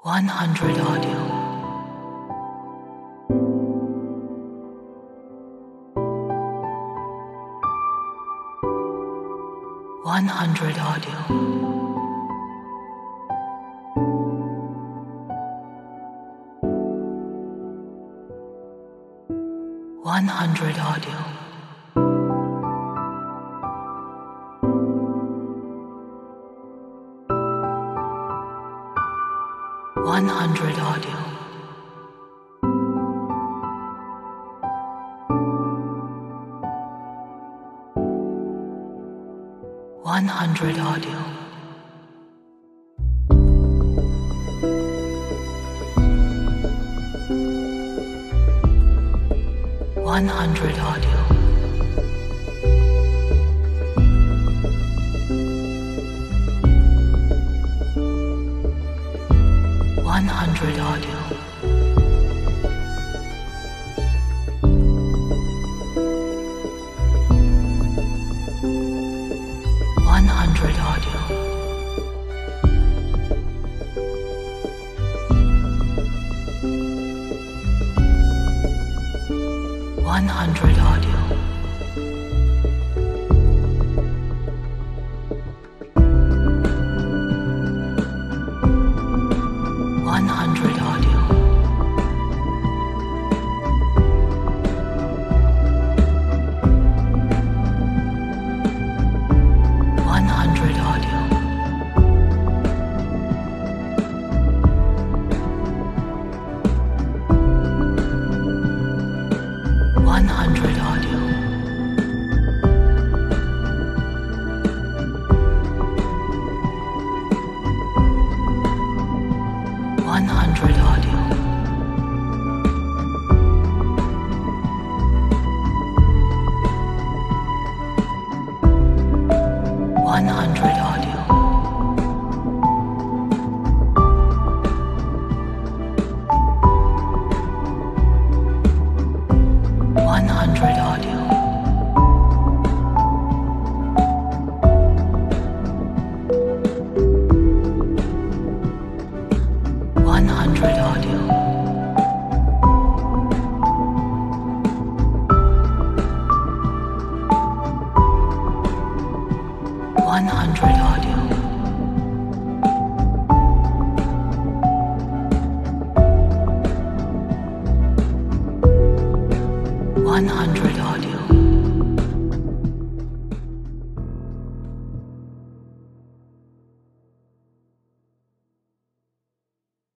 100 audio. 100 audio. 100 audio. 100 audio. 100 audio. 100 audio. 100 audio. 100 audio. 100 audio. 100 audio. 100 audio. 100 audio. 100 audio. 100 audio. 100 audio. 100 audio. 100 audio. 100